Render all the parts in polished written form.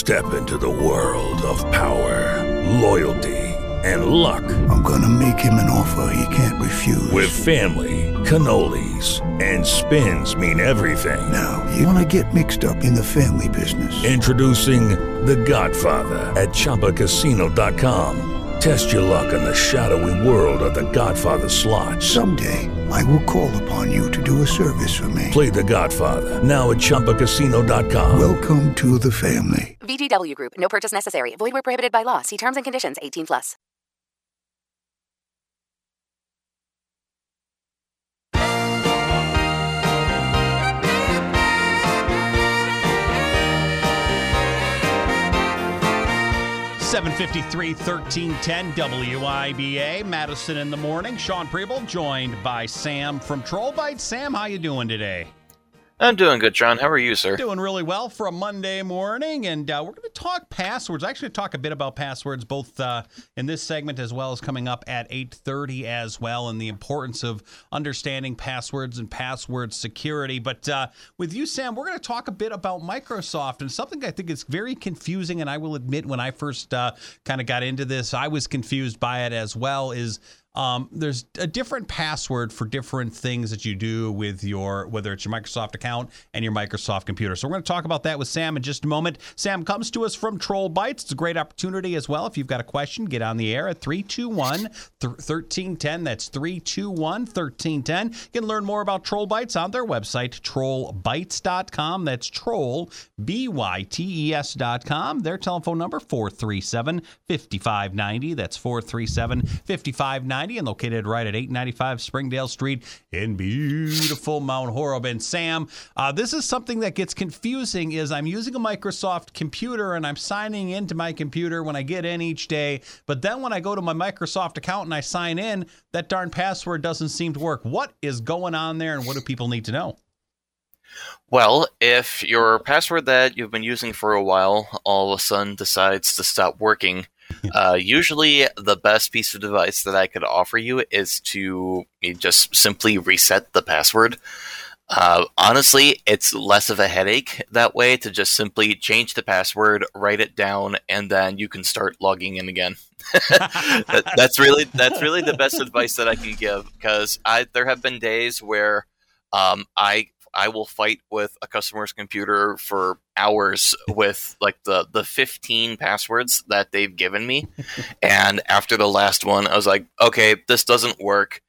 Step into the world of power, loyalty, and luck. I'm gonna make him an offer he can't refuse. With family, cannolis, and spins mean everything. Now, you wanna get mixed up in the family business. Introducing The Godfather at ChumbaCasino.com. Test your luck in the shadowy world of The Godfather slot. Someday, I will call upon you to do a service for me. Play The Godfather now at ChumbaCasino.com. Welcome to the family. VGW Group. No purchase necessary. Void where prohibited by law. See terms and conditions. 18+. .753 1310 WIBA, Madison in the morning. Sean Preble joined by Sam from Troll Bites. Sam, how you doing today? I'm doing good, John. How are you, sir? Doing really well for a Monday morning, and we're going to talk passwords. Actually, talk a bit about passwords, both in this segment as well as coming up at 8:30 as well, and the importance of understanding passwords and password security. But with you, Sam, we're going to talk a bit about Microsoft, and something I think is very confusing, and I will admit when I first kind of got into this, I was confused by it as well, is there's a different password for different things that you do with your, whether it's your Microsoft account and your Microsoft computer. So we're going to talk about that with Sam in just a moment. Sam comes to us from Troll Bites. It's a great opportunity as well. If you've got a question, get on the air at 321-1310. That's 321-1310. You can learn more about Troll Bites on their website, trollbites.com. That's troll, BYTES.com. Their telephone number, 437-5590. That's 437-5590. And located right at 895 Springdale Street in beautiful Mount Horeb. And Sam, this is something that gets confusing is I'm using a Microsoft computer and I'm signing into my computer when I get in each day. But then when I go to my Microsoft account and I sign in, that darn password doesn't seem to work. What is going on there and what do people need to know? Well, if your password that you've been using for a while all of a sudden decides to stop working, usually the best piece of advice that I could offer you is to just simply reset the password. Honestly, it's less of a headache that way to just simply change the password, write it down, and then you can start logging in again. That's really the best advice that I can give, because there have been days where I will fight with a customer's computer for hours with like the 15 passwords that they've given me. And after the last one, I was like, okay, this doesn't work.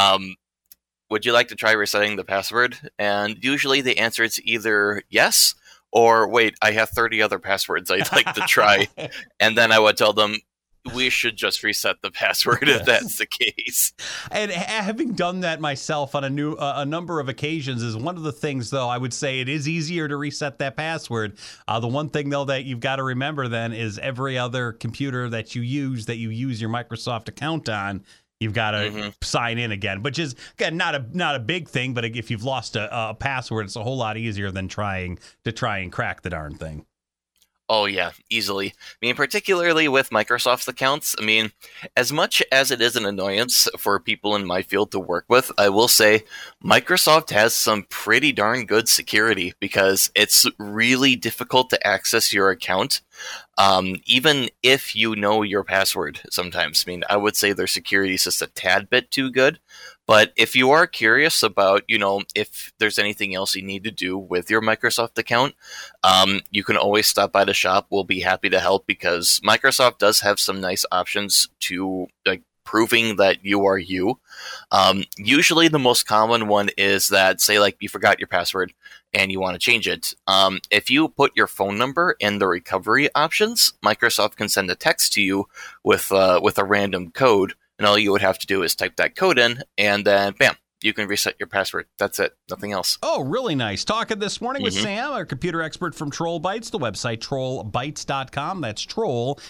Would you like to try resetting the password? And usually the answer is either yes or wait, I have 30 other passwords I'd like to try. And then I would tell them, we should just reset the password if that's the case. And having done that myself on a number of occasions is one of the things, though, I would say it is easier to reset that password. The one thing, though, that you've got to remember then is every other computer that you use your Microsoft account on, you've got to sign in again, which is, again, not a big thing, but if you've lost a password, it's a whole lot easier than trying and crack the darn thing. Oh, yeah, easily. I mean, particularly with Microsoft accounts, I mean, as much as it is an annoyance for people in my field to work with, I will say Microsoft has some pretty darn good security because it's really difficult to access your account, even if you know your password sometimes. I mean, I would say their security is just a tad bit too good. But if you are curious about, if there's anything else you need to do with your Microsoft account, you can always stop by the shop. We'll be happy to help because Microsoft does have some nice options to proving that you are you. Usually the most common one is that, say, like you forgot your password and you want to change it. If you put your phone number in the recovery options, Microsoft can send a text to you with a random code. And all you would have to do is type that code in, and then, bam, you can reset your password. That's it. Nothing else. Oh, really nice. Talking this morning with Sam, our computer expert from Troll Bites, the website trollbites.com. That's troll,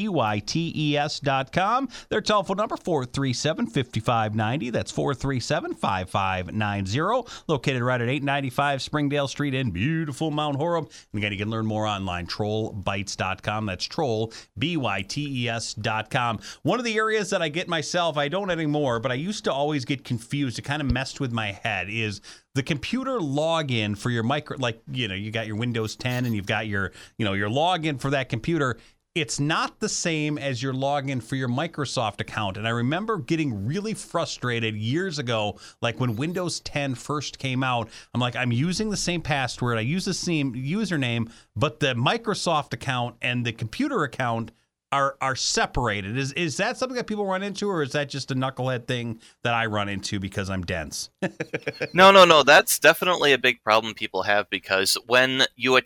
BYTES.com. Their telephone number, 437-5590. That's 437-5590. Located right at 895 Springdale Street in beautiful Mount Horeb. And again, you can learn more online, trollbites.com. That's troll, BYTES.com. One of the areas that I get myself, I don't anymore, but I used to always get confused. It kind of of messed with my head is the computer login for your you got your Windows 10 and you've got your login for that computer. It's not the same as your login for your Microsoft account. And I remember getting really frustrated years ago, like when Windows 10 first came out. I'm like, I'm using the same password, I use the same username, but the Microsoft account and the computer account are separated. Is that something that people run into, or is that just a knucklehead thing that I run into because I'm dense? No. That's definitely a big problem people have, because when you're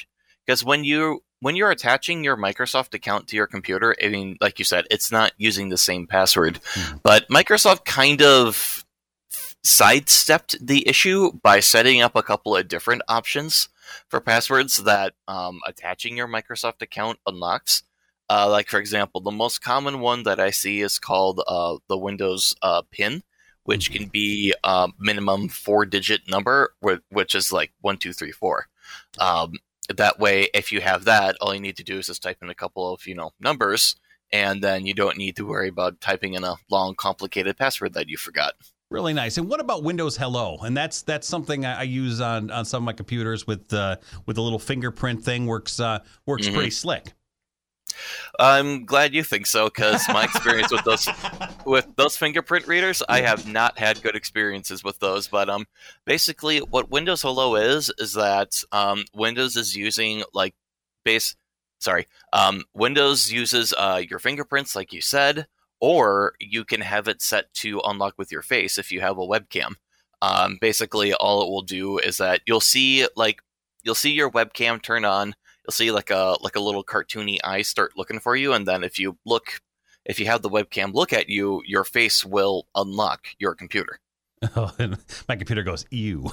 attaching your Microsoft account to your computer, I mean, like you said, it's not using the same password. But Microsoft kind of sidestepped the issue by setting up a couple of different options for passwords that attaching your Microsoft account unlocks. Like, for example, the most common one that I see is called the Windows PIN, which can be minimum 4-digit number, which is like 1, 2, 3, 4. That way, if you have that, all you need to do is just type in a couple of numbers, and then you don't need to worry about typing in a long, complicated password that you forgot. Really nice. And what about Windows Hello? And that's something I use on some of my computers with the little fingerprint thing. Works pretty slick. I'm glad you think so, because my experience with those fingerprint readers, I have not had good experiences with those. But basically, what Windows Hello is that Windows is using Windows uses your fingerprints, like you said, or you can have it set to unlock with your face if you have a webcam. Basically, all it will do is that you'll see your webcam turn on. You'll see like a little cartoony eye start looking for you, and then if you have the webcam look at you, your face will unlock your computer. Oh, and my computer goes, ew.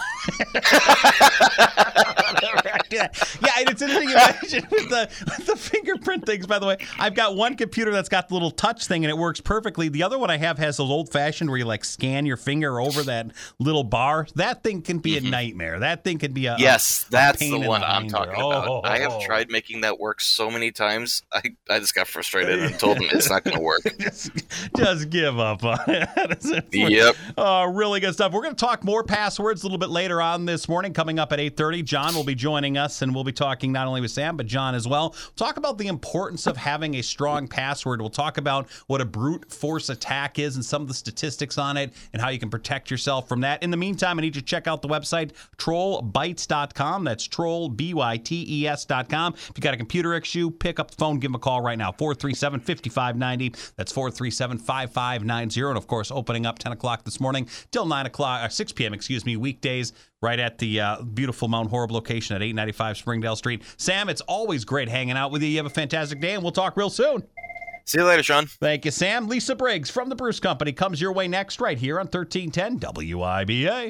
Yeah, and it's interesting you mentioned with the fingerprint things, by the way. I've got one computer that's got the little touch thing, and it works perfectly. The other one I have has those old-fashioned where you, scan your finger over that little bar. That thing can be a nightmare. That thing can be that's pain the one I'm talking about. Oh. I have tried making that work so many times. I just got frustrated and told them it's not going to work. just give up on it. Yep. Really good stuff. We're going to talk more passwords a little bit later on this morning. Coming up at 8:30, John will be joining us, and we'll be talking not only with Sam, but John as well. We'll talk about the importance of having a strong password. We'll talk about what a brute force attack is and some of the statistics on it and how you can protect yourself from that. In the meantime, I need you to check out the website, trollbytes.com. That's trollbytes.com. If you got a computer issue, pick up the phone, give them a call right now, 437-5590. That's 437-5590. And, of course, opening up 10 o'clock this morning till 6 p.m., weekdays, right at the beautiful Mount Horeb location at 895 Springdale Street. Sam, it's always great hanging out with you. You have a fantastic day, and we'll talk real soon. See you later, Sean. Thank you, Sam. Lisa Briggs from the Bruce Company comes your way next right here on 1310 WIBA.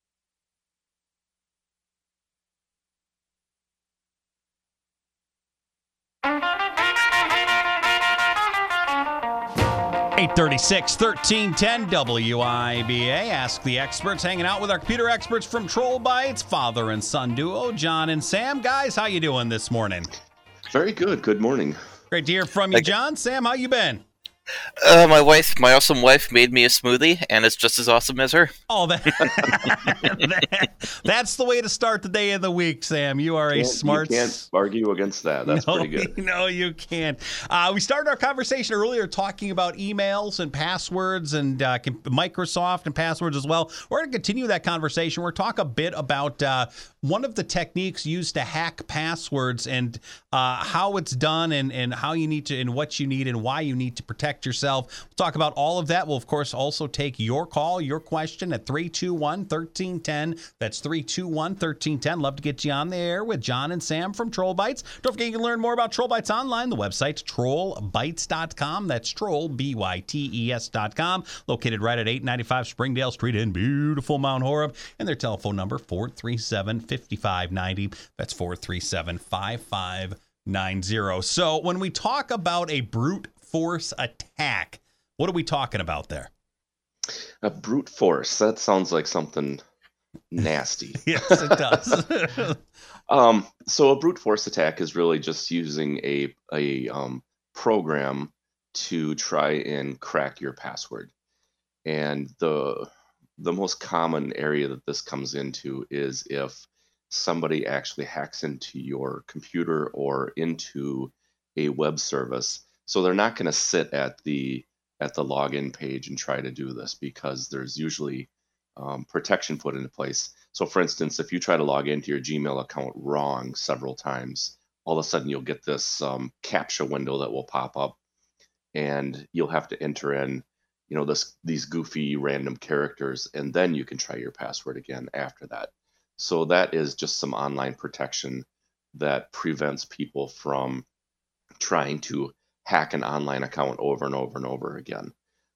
.836, 1310 WIBA. Ask the Experts, hanging out with our computer experts from Troll Bytes, father and son duo, John and Sam. Guys, how you doing this morning? Very good. Good morning. Great to hear from you, John. Sam, how you been? My awesome wife made me a smoothie, and it's just as awesome as her. Oh, that's the way to start the day of the week, Sam. You are a smart... You can't argue against that. That's pretty good. No, you can't. We started our conversation earlier talking about emails and passwords and Microsoft and passwords as well. We're going to continue that conversation. We're going to talk a bit about one of the techniques used to hack passwords and how it's done and how you need to and what you need and why you need to protect yourself. We'll talk about all of that. We'll, of course, also take your call, your question at 321-1310. That's 321-1310. Love to get you on the air with John and Sam from Troll Bytes. Don't forget you can learn more about Troll Bytes online. The website's trollbytes.com. That's trollbytes.com. Located right at 895 Springdale Street in beautiful Mount Horeb. And their telephone number, 437-5590. That's 437-5590. So when we talk about a brute force attack, what are we talking about there? A brute force. That sounds like something nasty. Yes, it does. So a brute force attack is really just using a program to try and crack your password. And the the most common area that this comes into is if somebody actually hacks into your computer or into a web service. So they're not going to sit at the login page and try to do this, because there's usually protection put into place. So for instance, if you try to log into your Gmail account wrong several times, all of a sudden you'll get this CAPTCHA window that will pop up, and you'll have to enter in, these goofy random characters, and then you can try your password again after that. So that is just some online protection that prevents people from trying to hack an online account over and over and over again.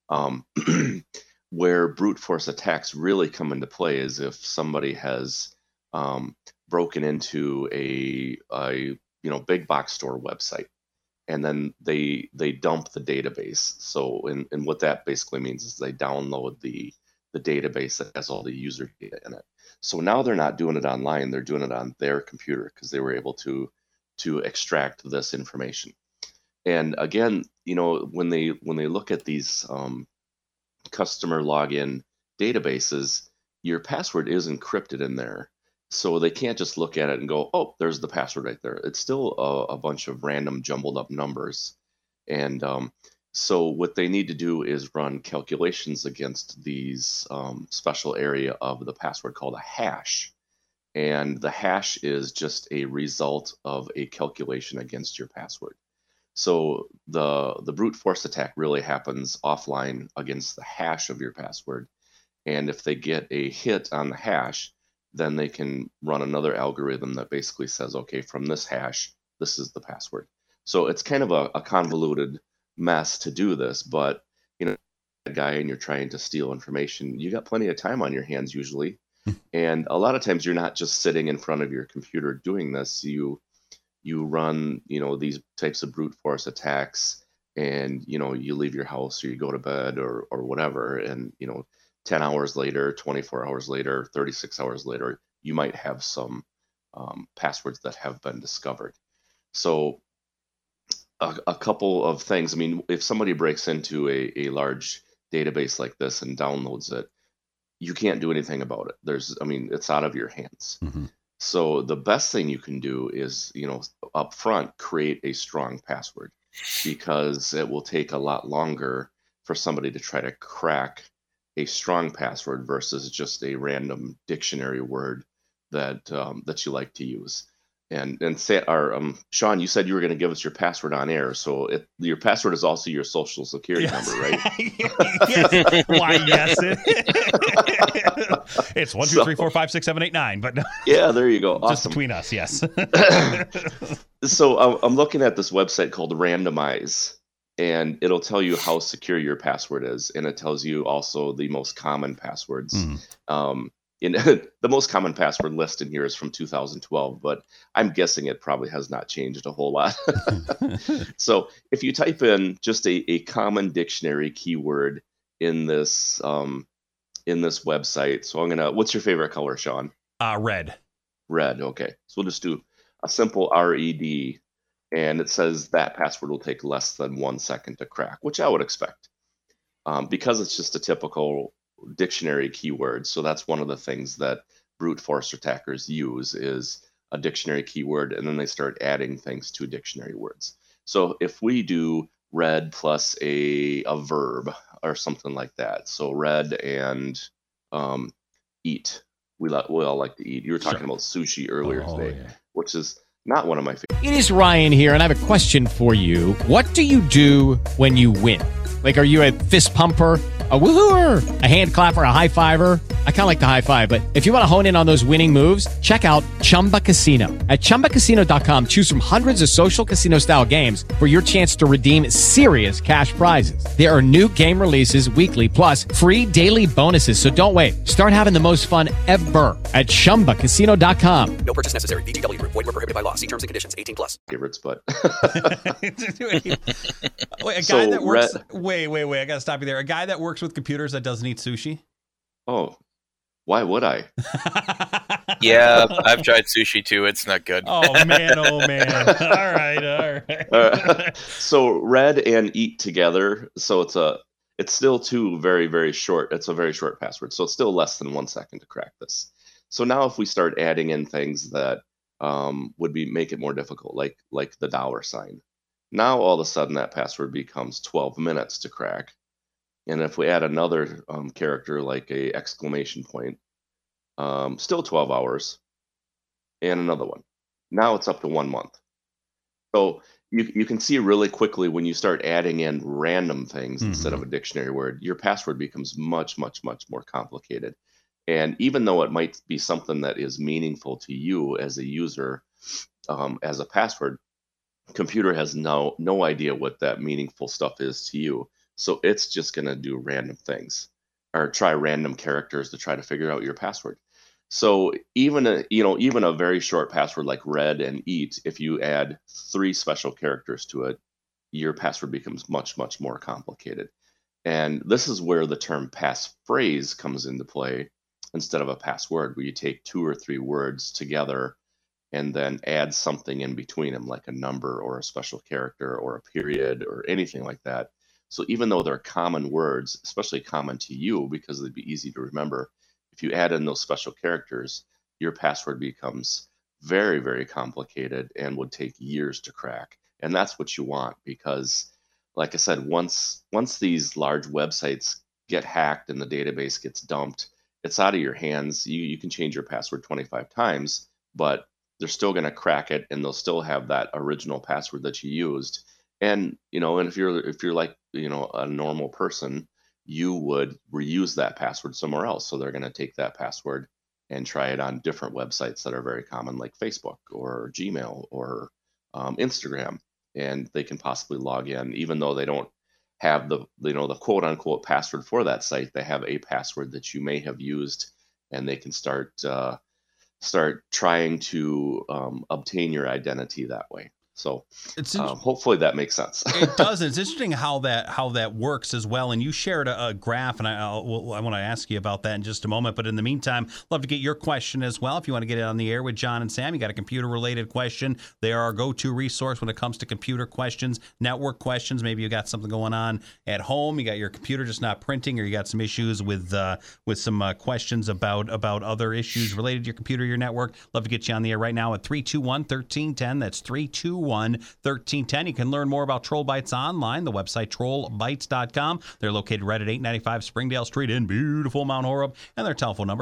Where brute force attacks really come into play is if somebody has broken into a big box store website, and then they dump the database. So and what that basically means is they download the database that has all the user data in it. So now they're not doing it online, they're doing it on their computer, because they were able to extract this information. And again, when they look at these customer login databases, your password is encrypted in there. So they can't just look at it and go, oh, there's the password right there. It's still a bunch of random jumbled up numbers. And so what they need to do is run calculations against these special area of the password called a hash. And the hash is just a result of a calculation against your password. So the brute force attack really happens offline against the hash of your password. And if they get a hit on the hash, then they can run another algorithm that basically says, okay, from this hash, this is the password. So it's kind of a convoluted mess to do this, but a guy and you're trying to steal information, you got plenty of time on your hands usually. And a lot of times you're not just sitting in front of your computer doing this. You run, these types of brute force attacks, and, you leave your house or you go to bed or whatever. And, 10 hours later, 24 hours later, 36 hours later, you might have some passwords that have been discovered. So a couple of things. I mean, if somebody breaks into a large database like this and downloads it, you can't do anything about it. It's out of your hands. Mm-hmm. So the best thing you can do is, up front, create a strong password, because it will take a lot longer for somebody to try to crack a strong password versus just a random dictionary word that you like to use. And say, Sean, you said you were going to give us your password on air, so your password is also your social security number, right? Yes. Why, yes. It's 1, 2, 3, 4, 5, 6, 7, 8, 9. But yeah, there you go. Awesome. Just between us, yes. So I'm looking at this website called Randomize, and it'll tell you how secure your password is, and it tells you also the most common passwords. Mm. The most common password list in here is from 2012, but I'm guessing it probably has not changed a whole lot. So if you type in just a common dictionary keyword in this website, so what's your favorite color, Sean? Red. Red. Okay. So we'll just do a simple RED, and it says that password will take less than 1 second to crack, which I would expect, because it's just a typical dictionary keyword. So that's one of the things that brute force attackers use, is a dictionary keyword, and then they start adding things to dictionary words. So if we do red plus a verb or something like that, so red and eat, we all like to eat. You were talking about sushi earlier today, which is not one of my favorites. It is Ryan here, and I have a question for you. What do you do when you win? Like, are you a fist pumper, a woohooer, a hand clapper, a high fiver? I kind of like the high five, but if you want to hone in on those winning moves, check out Chumba Casino. At ChumbaCasino.com, choose from hundreds of social casino style games for your chance to redeem serious cash prizes. There are new game releases weekly, plus free daily bonuses. So don't wait. Start having the most fun ever at ChumbaCasino.com. No purchase necessary. VGW Group. Void where prohibited by law. See terms and conditions. 18+. Favorites, but wait, a guy that works. Wait. I gotta stop you there. A guy that works with computers that doesn't eat sushi. Oh, why would I? Yeah, I've tried sushi too. It's not good. Oh man. All right. So red and eat together. So it's still too very, very short. It's a very short password. So it's still less than 1 second to crack this. So now if we start adding in things that would make it more difficult, like the $. Now all of a sudden that password becomes 12 minutes to crack. And if we add another character like a exclamation point, still 12 hours, and another one. Now it's up to 1 month. So you can see really quickly when you start adding in random things instead of a dictionary word, your password becomes much, much, much more complicated. And even though it might be something that is meaningful to you as a user, as a password, computer has no idea what that meaningful stuff is to you. So it's just going to do random things or try random characters to try to figure out your password. So even a very short password like read and eat, if you add 3 special characters to it, your password becomes much, much more complicated. And this is where the term passphrase comes into play instead of a password, where you take 2 or 3 words together and then add something in between them, like a number or a special character or a period or anything like that. So even though they're common words, especially common to you because they'd be easy to remember, if you add in those special characters, your password becomes very, very complicated and would take years to crack. And that's what you want because, like I said, once these large websites get hacked and the database gets dumped, it's out of your hands. You can change your password 25 times, but they're still going to crack it and they'll still have that original password that you used. And, and if you're like, a normal person, you would reuse that password somewhere else. So they're going to take that password and try it on different websites that are very common, like Facebook or Gmail or Instagram. And they can possibly log in, even though they don't have the quote unquote password for that site. They have a password that you may have used, and they can start trying to obtain your identity that way. So hopefully that makes sense. It does. It's interesting how that works as well. And you shared a graph, and I want to ask you about that in just a moment. But in the meantime, love to get your question as well. If you want to get it on the air with John and Sam, you got a computer-related question, they are our go-to resource when it comes to computer questions, network questions. Maybe you got something going on at home. You got your computer just not printing, or you got some issues with some questions about other issues related to your computer, your network. Love to get you on the air right now at 321-1310. That's 321-1310. You can learn more about Troll Bites online, the website trollbites.com. They're located right at 895 Springdale Street in beautiful Mount Horeb, and their telephone number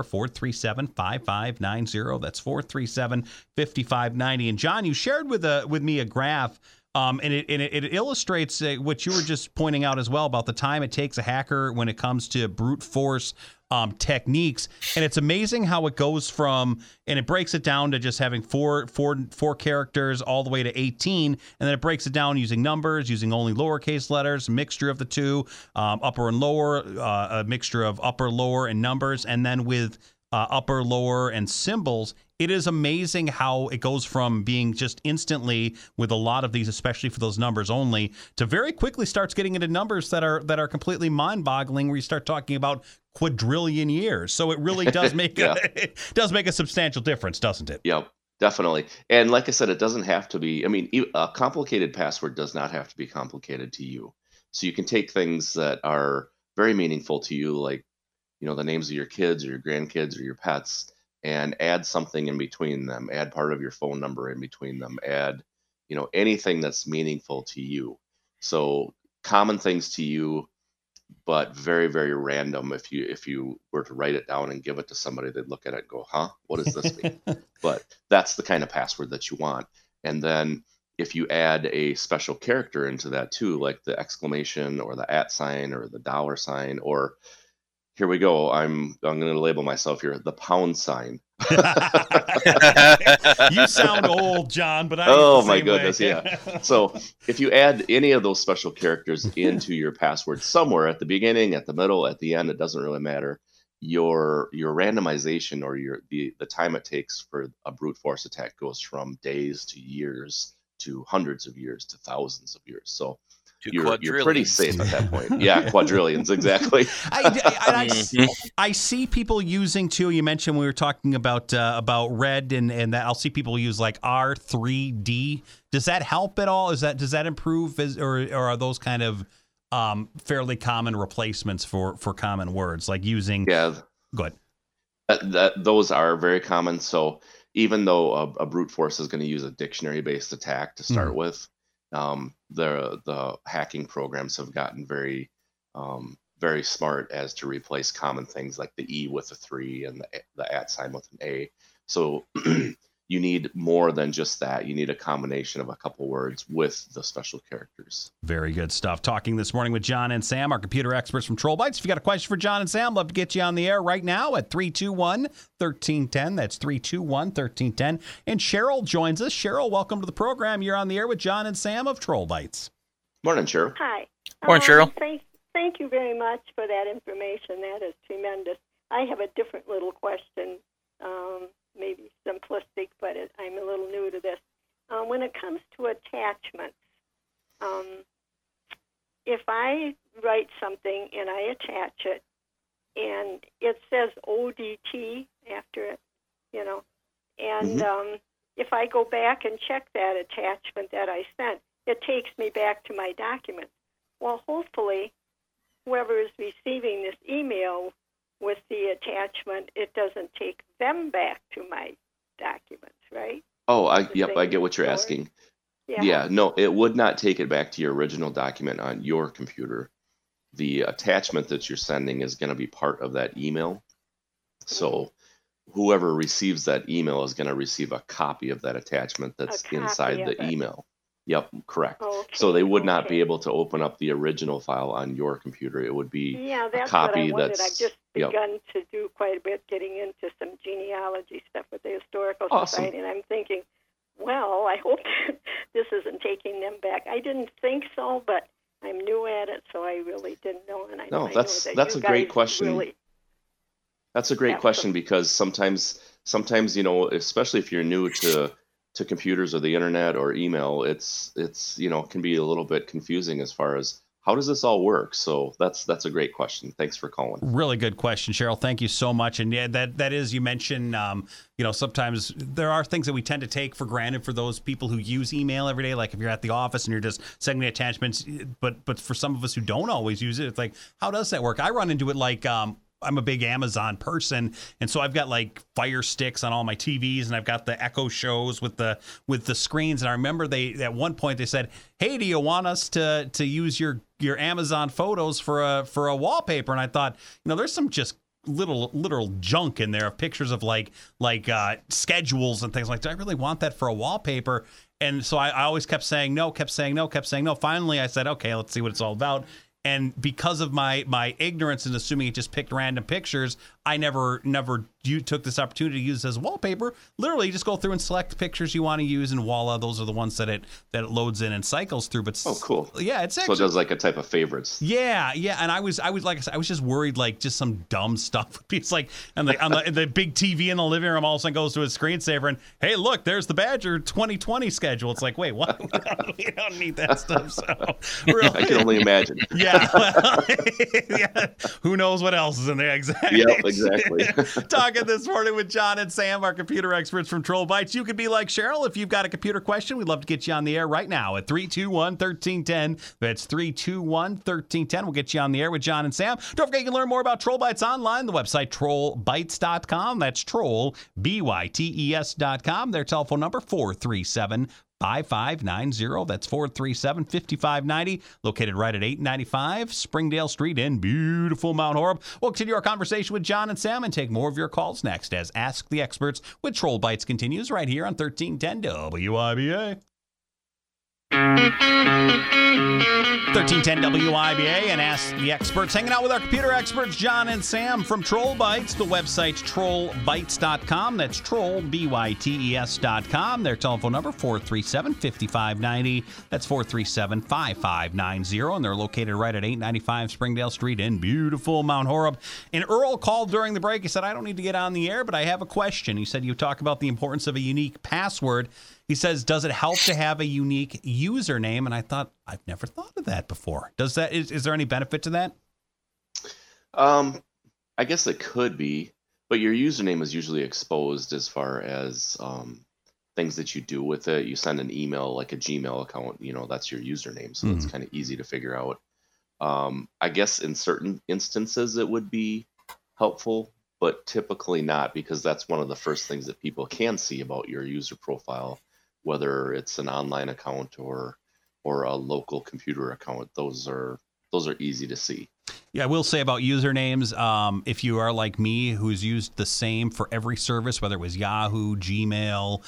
437-5590. That's 437-5590. And John, you shared with me a graph, and it illustrates what you were just pointing out as well about the time it takes a hacker when it comes to brute force techniques. And it's amazing how it goes from, and it breaks it down to just having four characters all the way to 18, and then it breaks it down using numbers, using only lowercase letters, mixture of the two, upper and lower, a mixture of upper, lower, and numbers, and then with upper, lower, and symbols. It is amazing how it goes from being just instantly with a lot of these, especially for those numbers only, to very quickly starts getting into numbers that are completely mind-boggling, where you start talking about quadrillion years. So it really does make it does make a substantial difference, doesn't it? Yeah, definitely. And like I said, it doesn't have to be. I mean, a complicated password does not have to be complicated to you. So you can take things that are very meaningful to you, like the names of your kids or your grandkids or your pets, and add something in between them, add part of your phone number in between them, add, anything that's meaningful to you. So common things to you, but very, very random. If you were to write it down and give it to somebody, they'd look at it and go, huh, what does this mean? But that's the kind of password that you want. And then if you add a special character into that too, like the exclamation or the @ sign or the $, or here we go. I'm going to label myself here, the £sign. You sound old, John, but oh my goodness, yeah. So if you add any of those special characters into your password somewhere at the beginning, at the middle, at the end, it doesn't really matter. Your randomization or the time it takes for a brute force attack goes from days to years to hundreds of years to thousands of years. So you're pretty safe at that point. Yeah, quadrillions, exactly. I see people using too. You mentioned we were talking about red and that. I'll see people use like R3D. Does that help at all? Does that improve, or are those kind of fairly common replacements for common words, like using. Yeah. Go ahead. Those are very common. So even though a brute force is going to use a dictionary-based attack to start with, the hacking programs have gotten very very smart as to replace common things like the E with a 3 and the @ sign with an A. So you need more than just that. You need a combination of a couple words with the special characters. Very good stuff. Talking this morning with John and Sam, our computer experts from TrollBytes. If you got a question for John and Sam, love to get you on the air right now at 321-1310. That's 321-1310. And Cheryl joins us. Cheryl, welcome to the program. You're on the air with John and Sam of TrollBytes. Morning, Cheryl. Hi. Morning, Cheryl. Thank you very much for that information. That is tremendous. I have a different little question, maybe simplistic, but I'm a little new to this. When it comes to attachments, if I write something and I attach it, and it says ODT after it, and if I go back and check that attachment that I sent, it takes me back to my document. Well, hopefully, whoever is receiving this email with the attachment, it doesn't take them back to my documents, right? Oh, I get what you're asking. Yeah, no, it would not take it back to your original document on your computer. The attachment that you're sending is going to be part of that email. So whoever receives that email is going to receive a copy of that attachment that's inside the email. Yep, correct. Okay, so they would not be able to open up the original file on your computer. It would be that's a copy what I that's. I've just begun to do quite a bit, getting into some genealogy stuff with the Historical Society, and I'm thinking, well, I hope this isn't taking them back. I didn't think so, but I'm new at it, so I really didn't know. And that's a great question. That's a great question because sometimes especially if you're new to computers or the internet or email, it's can be a little bit confusing as far as how does this all work. So that's a great question. Thanks for calling. Really good question, Cheryl. Thank you so much. And yeah, that is, you mentioned sometimes there are things that we tend to take for granted for those people who use email every day. Like if you're at the office and you're just sending me attachments, but for some of us who don't always use it, it's like, how does that work? I run into it like I'm a big Amazon person, and so I've got like Fire Sticks on all my TVs, and I've got the Echo shows with the screens. And I remember at one point they said, "Hey, do you want us to use your Amazon photos for a wallpaper?" And I thought, there's some just literal junk in there of pictures of like schedules and things like that. Do I really want that for a wallpaper? And so I always kept saying no. Finally, I said, okay, let's see what it's all about. And because of my ignorance and assuming it just picked random pictures, I never took this opportunity to use it as wallpaper. Literally, you just go through and select the pictures you want to use, and voila, those are the ones that it loads in and cycles through. But cool. Yeah, it's actually, so it does like a type of favorites. Yeah. And I was like I said, I was just worried like just some dumb stuff. It's like on the big TV in the living room, all of a sudden goes to a screensaver and, hey, look, there's the Badger 2020 schedule. It's like, wait, what? We don't need that stuff. So really, I can only imagine. Yeah. Well, yeah. Who knows what else is in there? Exactly. Yep, exactly. Talking this morning with John and Sam, our computer experts from TrollBytes. You could be like Cheryl if you've got a computer question. We'd love to get you on the air right now at 321-1310. That's 321-1310. We'll get you on the air with John and Sam. Don't forget you can learn more about TrollBytes online. The website trollbytes.com. That's trollbytes.com. Their telephone number 437-5590. That's 437-5590. Located right at 895 Springdale Street in beautiful Mount Horeb. We'll continue our conversation with John and Sam and take more of your calls next as Ask the Experts with TrollBytes continues right here on 1310 WIBA. 1310 WIBA and Ask the Experts. Hanging out with our computer experts, John and Sam from TrollBytes. The website's trollbytes.com. That's trollbytes.com. Their telephone number, 437-5590. That's 437-5590. And they're located right at 895 Springdale Street in beautiful Mount Horeb. And Earl called during the break. He said, I don't need to get on the air, but I have a question. He said, you talk about the importance of a unique password. He says, does it help to have a unique username? And I thought, I've never thought of that before. Is there any benefit to that? I guess it could be, but your username is usually exposed as far as things that you do with it. You send an email, like a Gmail account, that's your username. So it's kind of easy to figure out. I guess in certain instances it would be helpful, but typically not, because that's one of the first things that people can see about your user profile, whether it's an online account or a local computer account. Those are easy to see. Yeah, I will say about usernames, if you are like me, who's used the same for every service, whether it was Yahoo, Gmail,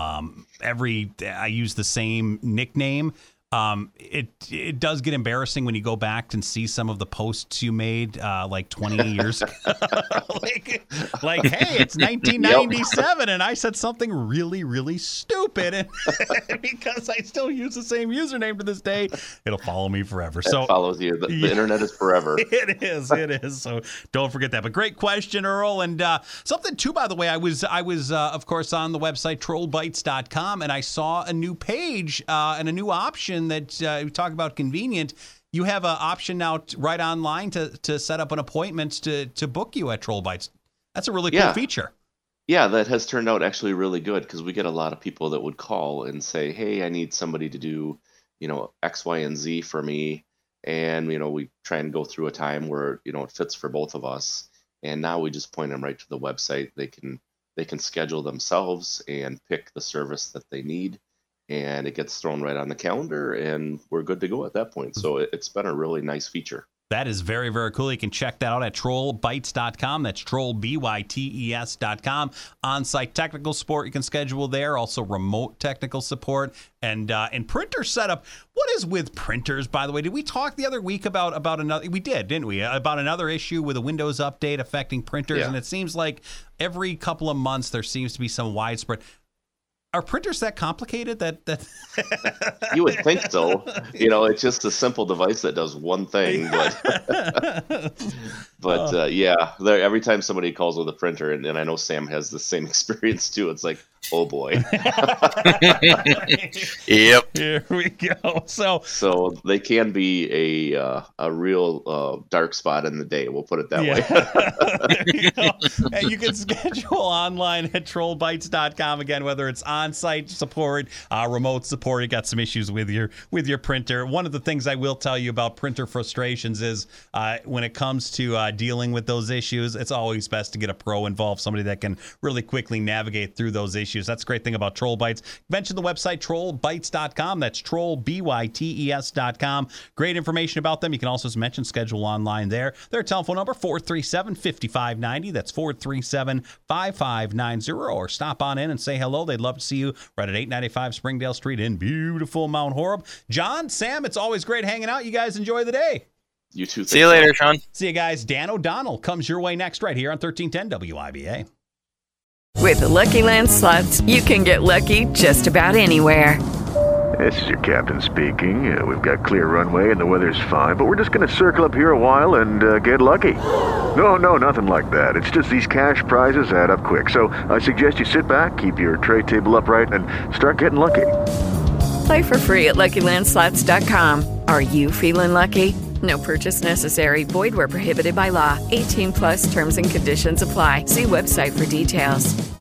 I use the same nickname. It does get embarrassing when you go back and see some of the posts you made like 20 years ago. like, hey, it's 1997 and I said something really, really stupid, and because I still use the same username to this day, it'll follow me forever. So it follows you. The internet is forever. It is. So don't forget that. But great question, Earl. And something too, by the way, I was of course on the website trollbytes.com, and I saw a new page and a new option that we talk about convenient. You have an option now right online to set up an appointment to book you at TrollBytes. That's a really cool feature. Yeah, that has turned out actually really good, because we get a lot of people that would call and say, hey, I need somebody to do, X, Y, and Z for me. And, we try and go through a time where, it fits for both of us. And now we just point them right to the website. They can schedule themselves and pick the service that they need. And it gets thrown right on the calendar, and we're good to go at that point. So it's been a really nice feature. That is very, very cool. You can check that out at trollbytes.com. That's trollbytes.com. On-site technical support you can schedule there. Also remote technical support and printer setup. What is with printers, by the way? Did we talk the other week about another? We did, didn't we? About another issue with a Windows update affecting printers. Yeah. And it seems like every couple of months there seems to be some widespread. Are printers that complicated? That You would think so. It's just a simple device that does one thing. But every time somebody calls with a printer, and I know Sam has the same experience too, it's like, oh boy. Yep. Here we go. So they can be a real dark spot in the day. We'll put it that way. And you can schedule online at trollbytes.com again, whether it's on-site support, remote support. You got some issues with your printer. One of the things I will tell you about printer frustrations is when it comes to dealing with those issues, it's always best to get a pro involved, somebody that can really quickly navigate through those issues. That's a great thing about TrollBytes. Mention the website trollbytes.com. That's trollbytes.com. Great information about them. You can also mention schedule online there. Their telephone number 437-5590. That's 437-5590. Or stop on in and say hello. They'd love to see you right at 895 Springdale Street in beautiful Mount Horeb. John, Sam, it's always great hanging out. You guys enjoy the day. You too. See you later, Sean. See you guys. Dan O'Donnell comes your way next right here on 1310 WIBA. With the Lucky Land Slots, you can get lucky just about anywhere. This is your captain speaking. We've got clear runway and the weather's fine, but we're just going to circle up here a while and get lucky. No, nothing like that. It's just these cash prizes add up quick. So I suggest you sit back, keep your tray table upright, and start getting lucky. Play for free at LuckyLandSlots.com. Are you feeling lucky? No purchase necessary. Void where prohibited by law. 18+ terms and conditions apply. See website for details.